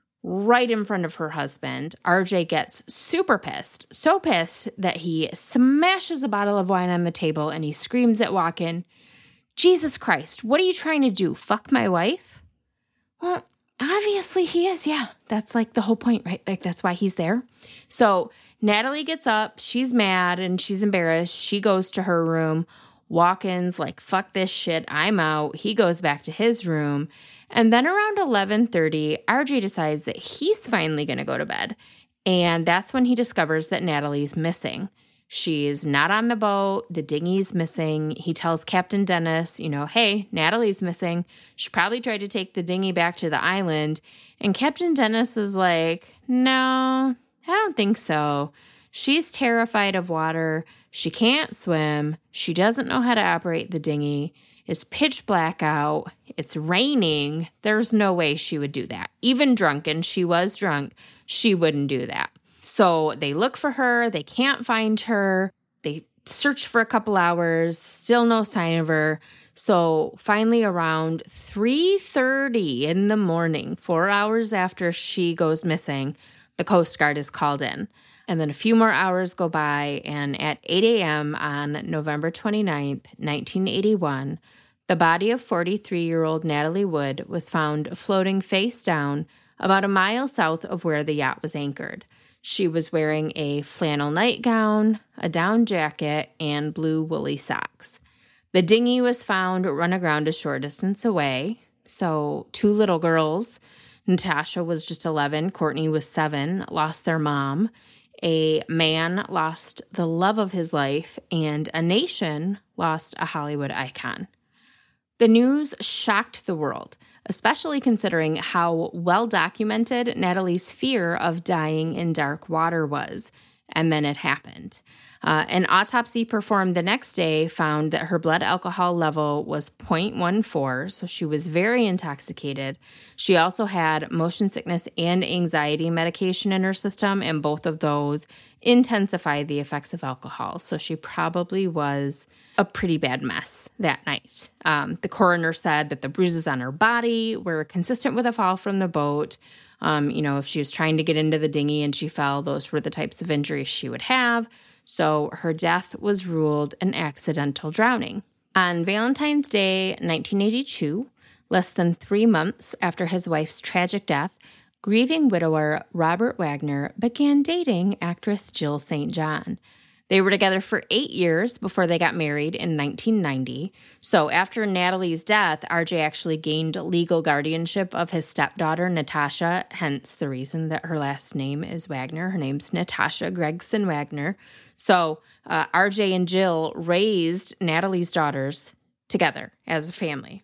right in front of her husband. R J gets super pissed, so pissed that he smashes a bottle of wine on the table, and he screams at Walken, Jesus Christ, what are you trying to do, fuck my wife? Well, obviously he is, yeah. That's like the whole point, right? Like that's why he's there. So Natalie gets up, she's mad and she's embarrassed. She goes to her room. Walken's like, fuck this shit, I'm out. He goes back to his room. And then around eleven thirty, R J decides that he's finally going to go to bed. And that's when he discovers that Natalie's missing. She's not on the boat. The dinghy's missing. He tells Captain Dennis, you know, hey, Natalie's missing. She probably tried to take the dinghy back to the island. And Captain Dennis is like, no, I don't think so. She's terrified of water. She can't swim. She doesn't know how to operate the dinghy. It's pitch black out. It's raining. There's no way she would do that. Even drunken, she was drunk, she wouldn't do that. So they look for her. They can't find her. They search for a couple hours. Still no sign of her. So finally around three thirty in the morning, four hours after she goes missing, the Coast Guard is called in. And then a few more hours go by, and at eight a.m. on November twenty-ninth, nineteen eighty-one, the body of forty-three-year-old Natalie Wood was found floating face down about a mile south of where the yacht was anchored. She was wearing a flannel nightgown, a down jacket, and blue woolly socks. The dinghy was found run aground a short distance away. So two little girls, Natasha was just eleven, Courtney was seven, lost their mom. A man lost the love of his life, and a nation lost a Hollywood icon. The news shocked the world, especially considering how well documented Natalie's fear of dying in dark water was. And then it happened. Uh, an autopsy performed the next day found that her blood alcohol level was zero point one four, so she was very intoxicated. She also had motion sickness and anxiety medication in her system, and both of those intensified the effects of alcohol. So she probably was a pretty bad mess that night. Um, the coroner said that the bruises on her body were consistent with a fall from the boat. Um, you know, if she was trying to get into the dinghy and she fell, those were the types of injuries she would have. So her death was ruled an accidental drowning. On Valentine's Day, nineteen eighty-two, less than three months after his wife's tragic death, grieving widower Robert Wagner began dating actress Jill Saint John. They were together for eight years before they got married in nineteen ninety. So after Natalie's death, R J actually gained legal guardianship of his stepdaughter, Natasha, hence the reason that her last name is Wagner. Her name's Natasha Gregson Wagner. So uh, R J and Jill raised Natalie's daughters together as a family.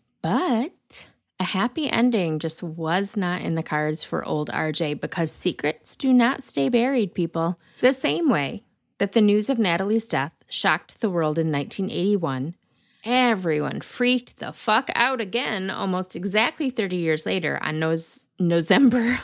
But a happy ending just was not in the cards for old R J, because secrets do not stay buried, people. The same way that the news of Natalie's death shocked the world in nineteen eighty-one, everyone freaked the fuck out again almost exactly thirty years later on Nos- November.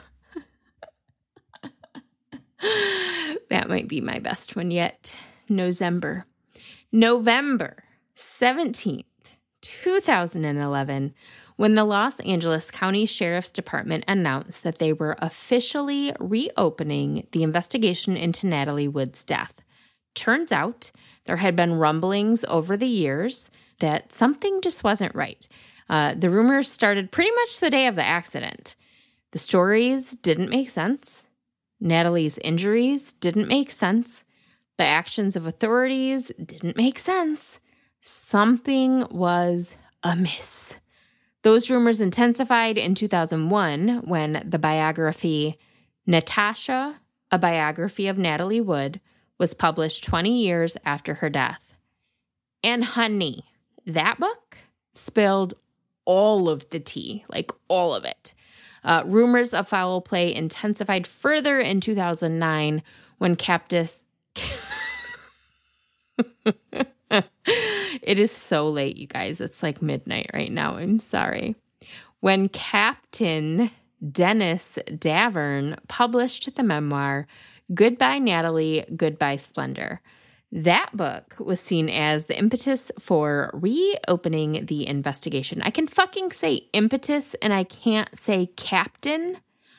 That might be my best one yet. November. November seventeenth, two thousand eleven, when the Los Angeles County Sheriff's Department announced that they were officially reopening the investigation into Natalie Wood's death. Turns out there had been rumblings over the years that something just wasn't right. Uh, the rumors started pretty much the day of the accident. The stories didn't make sense. Natalie's injuries didn't make sense. The actions of authorities didn't make sense. Something was amiss. Those rumors intensified in two thousand one when the biography Natasha, A Biography of Natalie Wood, was published twenty years after her death. And honey, that book spilled all of the tea, like all of it. Uh, rumors of foul play intensified further in two thousand nine when Captus... It is so late, you guys. It's like midnight right now. I'm sorry. When Captain Dennis Davern published the memoir, Goodbye Natalie, Goodbye Splendor. That book was seen as the impetus for reopening the investigation. I can fucking say impetus and I can't say captain.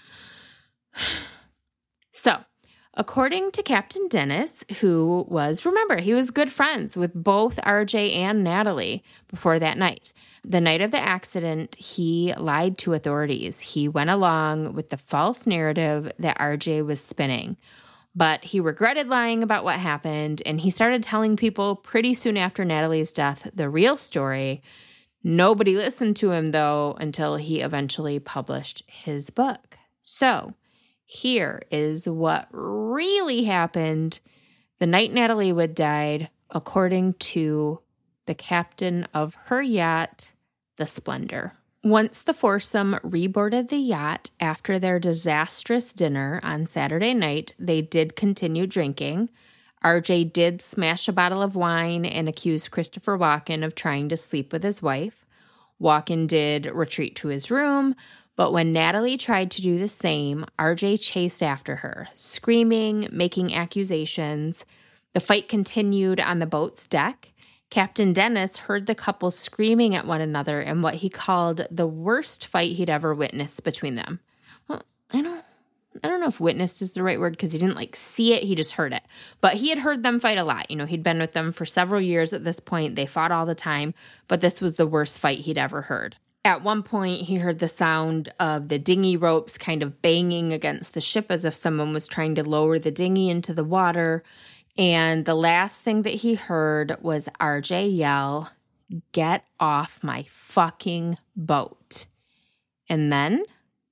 So, according to Captain Dennis, who was, remember, he was good friends with both R J and Natalie before that night. The night of the accident, he lied to authorities. He went along with the false narrative that R J was spinning. But he regretted lying about what happened, and he started telling people pretty soon after Natalie's death the real story. Nobody listened to him, though, until he eventually published his book. So, here is what really happened the night Natalie Wood died, according to the captain of her yacht, the Splendor. Once the foursome reboarded the yacht after their disastrous dinner on Saturday night, they did continue drinking. R J did smash a bottle of wine and accuse Christopher Walken of trying to sleep with his wife. Walken did retreat to his room, but when Natalie tried to do the same, R J chased after her, screaming, making accusations. The fight continued on the boat's deck. Captain Dennis heard the couple screaming at one another in what he called the worst fight he'd ever witnessed between them. Well, I don't, I don't know if witnessed is the right word because he didn't like see it, he just heard it. But he had heard them fight a lot. You know, he'd been with them for several years at this point. They fought all the time, but this was the worst fight he'd ever heard. At one point, he heard the sound of the dinghy ropes kind of banging against the ship as if someone was trying to lower the dinghy into the water. And the last thing that he heard was R J yell, "Get off my fucking boat." And then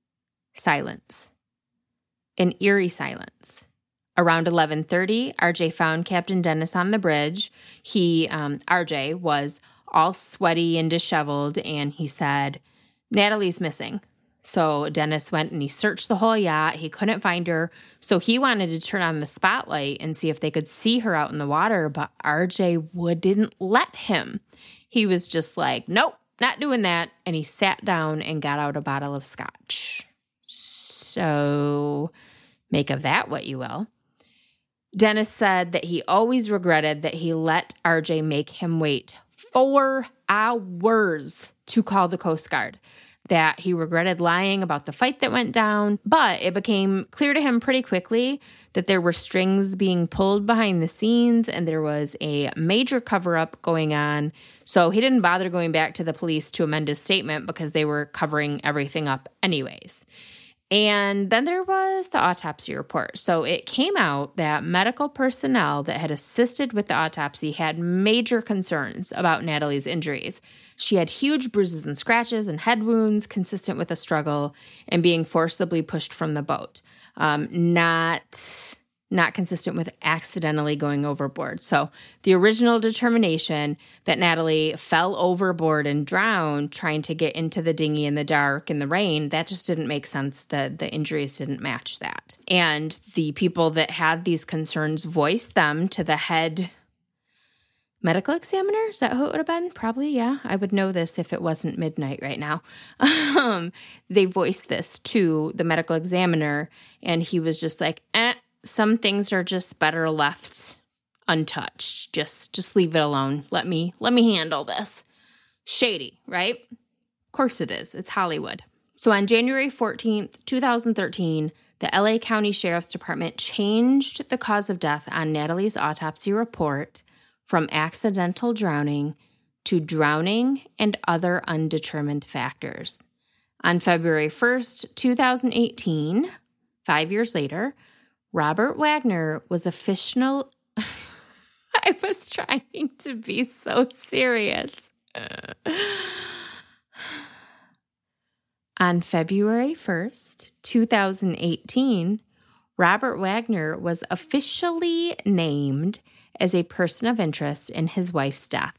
silence. An eerie silence. Around eleven thirty, R J found Captain Dennis on the bridge. He, um, R J was all sweaty and disheveled, and he said, "Natalie's missing." So Dennis went and he searched the whole yacht. He couldn't find her. So he wanted to turn on the spotlight and see if they could see her out in the water, but R J Wood didn't let him. He was just like, "Nope, not doing that." And he sat down and got out a bottle of scotch. So make of that what you will. Dennis said that he always regretted that he let R J make him wait four hours to call the Coast Guard. That he regretted lying about the fight that went down, but it became clear to him pretty quickly that there were strings being pulled behind the scenes and there was a major cover-up going on. So he didn't bother going back to the police to amend his statement because they were covering everything up anyways. And then there was the autopsy report. So it came out that medical personnel that had assisted with the autopsy had major concerns about Natalie's injuries. She had huge bruises and scratches and head wounds consistent with a struggle and being forcibly pushed from the boat. Um, not, not consistent with accidentally going overboard. So the original determination that Natalie fell overboard and drowned trying to get into the dinghy in the dark in the rain, that just didn't make sense. The, the injuries didn't match that. And the people that had these concerns voiced them to the head medical examiner? Is that who it would have been? Probably, yeah. I would know this if it wasn't midnight right now. Um, they voiced this to the medical examiner, and he was just like, eh, some things are just better left untouched. Just just leave it alone. Let me let me handle this. Shady, right? Of course it is. It's Hollywood. So on January fourteenth, twenty thirteen, the L A County Sheriff's Department changed the cause of death on Natalie's autopsy report from accidental drowning to drowning and other undetermined factors. On February first, twenty eighteen, five years later, Robert Wagner was official. I was trying to be so serious. On February first, twenty eighteen, Robert Wagner was officially named as a person of interest in his wife's death.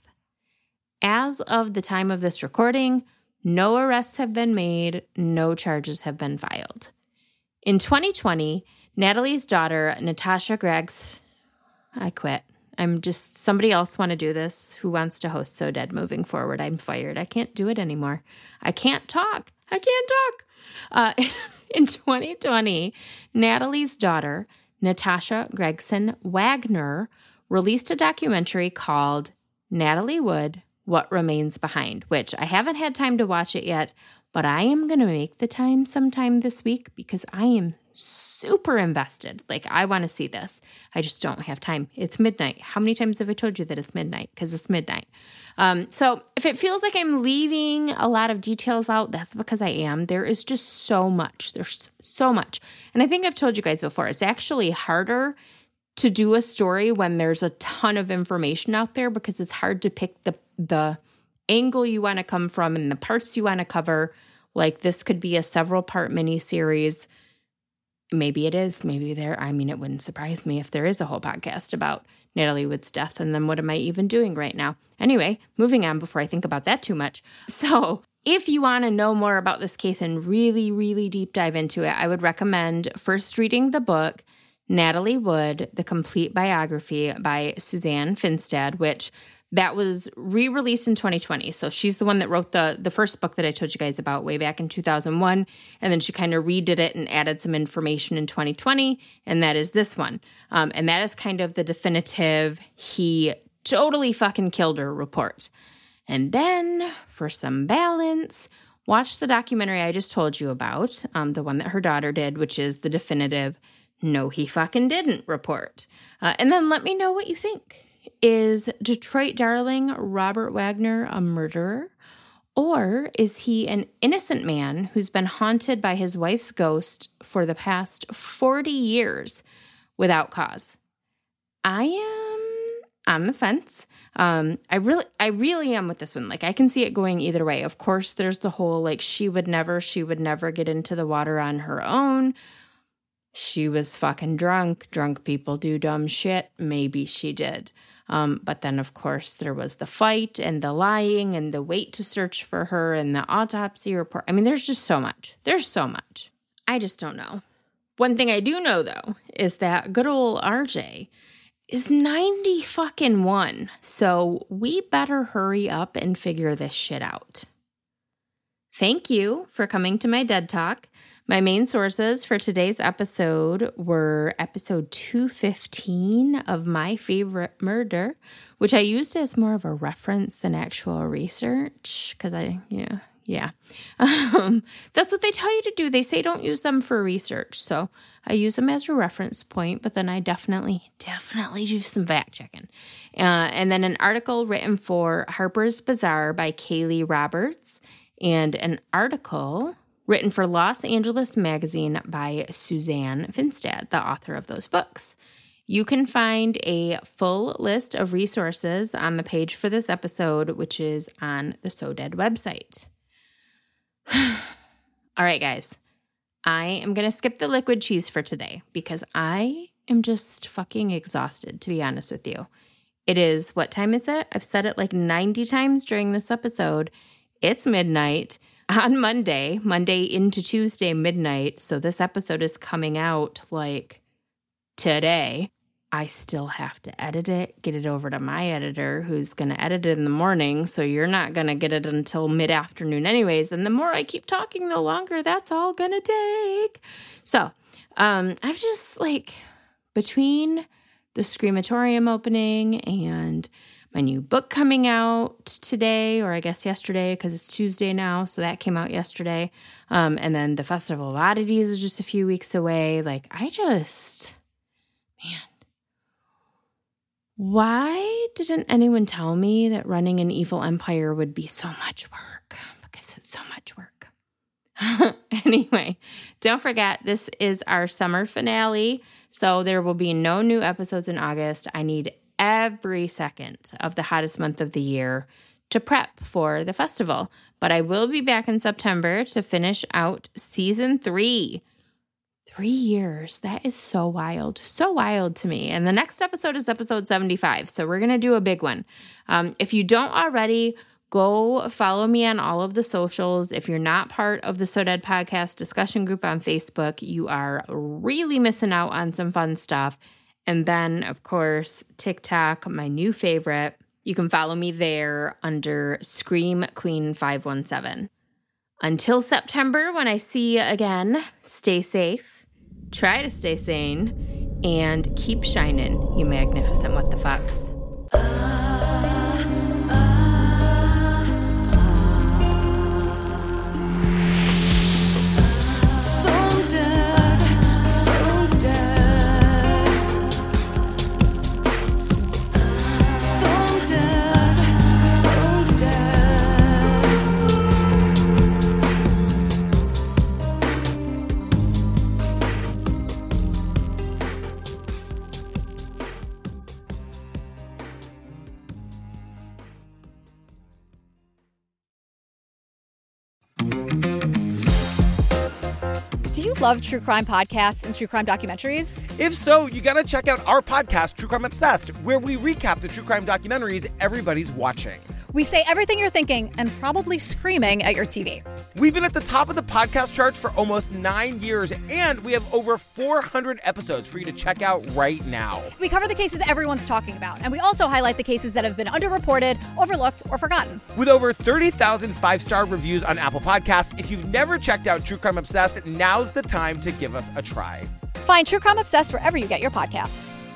As of the time of this recording, no arrests have been made, no charges have been filed. In twenty twenty, Natalie's daughter, Natasha Greggs, I quit. I'm just, somebody else want to do this? Who wants to host So Dead moving forward? I'm fired. I can't do it anymore. I can't talk. I can't talk. Uh, in twenty twenty, Natalie's daughter, Natasha Gregson Wagner, released a documentary called Natalie Wood, What Remains Behind, which I haven't had time to watch it yet, but I am going to make the time sometime this week because I am super invested. Like, I want to see this. I just don't have time. It's midnight. How many times have I told you that it's midnight? Because it's midnight. Um, so if it feels like I'm leaving a lot of details out, that's because I am. There is just so much. There's so much. And I think I've told you guys before, it's actually harder to do a story when there's a ton of information out there because it's hard to pick the the angle you want to come from and the parts you want to cover. Like, this could be a several part miniseries. Maybe it is. Maybe there. I mean, it wouldn't surprise me if there is a whole podcast about Natalie Wood's death. And then what am I even doing right now? Anyway, moving on before I think about that too much. So if you want to know more about this case and really, really deep dive into it, I would recommend first reading the book, Natalie Wood, The Complete Biography by Suzanne Finstad, which that was re-released in twenty twenty. So she's the one that wrote the, the first book that I told you guys about way back in two thousand one. And then she kind of redid it and added some information in twenty twenty. And that is this one. Um, and that is kind of the definitive, he totally fucking killed her report. And then for some balance, watch the documentary I just told you about, um, the one that her daughter did, which is the definitive, no, he fucking didn't report. Uh, and then let me know what you think. Is Detroit darling Robert Wagner a murderer? Or is he an innocent man who's been haunted by his wife's ghost for the past forty years without cause? I am on the fence. Um, I really, I really am with this one. Like, I can see it going either way. Of course, there's the whole, like, she would never, she would never get into the water on her own. She was fucking drunk. Drunk people do dumb shit. Maybe she did. Um, but then, of course, there was the fight and the lying and the wait to search for her and the autopsy report. I mean, there's just so much. There's so much. I just don't know. One thing I do know, though, is that good old R J is ninety fucking one. So we better hurry up and figure this shit out. Thank you for coming to my Dead Talk. My main sources for today's episode were episode two fifteen of My Favorite Murder, which I used as more of a reference than actual research because I, yeah, yeah. Um, that's what they tell you to do. They say don't use them for research. So I use them as a reference point, but then I definitely, definitely do some fact checking. Uh, and then an article written for Harper's Bazaar by Kaylee Roberts and an article written for Los Angeles Magazine by Suzanne Finstad, the author of those books. You can find a full list of resources on the page for this episode, which is on the So Dead website. All right, guys. I am going to skip the liquid cheese for today because I am just fucking exhausted, to be honest with you. It is, what time is it? I've said it like ninety times during this episode. It's midnight. On Monday, Monday into Tuesday midnight, so this episode is coming out like today. I still have to edit it, get it over to my editor who's going to edit it in the morning, so you're not going to get it until mid-afternoon anyways, and the more I keep talking, the longer that's all going to take. So um, I've just, like, between the Screamatorium opening and my new book coming out today, or I guess yesterday, because it's Tuesday now, so that came out yesterday. Um, and then the Festival of Oddities is just a few weeks away. Like, I just, man, why didn't anyone tell me that running an evil empire would be so much work? Because it's so much work. Anyway, don't forget, this is our summer finale, so there will be no new episodes in August. I need every second of the hottest month of the year to prep for the festival. But I will be back in September to finish out season three. Three years. That is so wild. So wild to me. And the next episode is episode seventy-five. So we're going to do a big one. Um, if you don't already, go follow me on all of the socials. If you're not part of the So Dead Podcast discussion group on Facebook, you are really missing out on some fun stuff. And then, of course, TikTok, my new favorite. You can follow me there under Scream Queen five one seven. Until September, when I see you again, stay safe, try to stay sane, and keep shining, you magnificent what the fucks. So dead, so dead, so dead, so dead. Do you love true crime podcasts and true crime documentaries? If so, you gotta check out our podcast, True Crime Obsessed, where we recap the true crime documentaries everybody's watching. We say everything you're thinking and probably screaming at your T V. We've been at the top of the podcast charts for almost nine years, and we have over four hundred episodes for you to check out right now. We cover the cases everyone's talking about, and we also highlight the cases that have been underreported, overlooked, or forgotten. With over thirty thousand five-star reviews on Apple Podcasts, if you've never checked out True Crime Obsessed, now's the time to give us a try. Find True Crime Obsessed wherever you get your podcasts.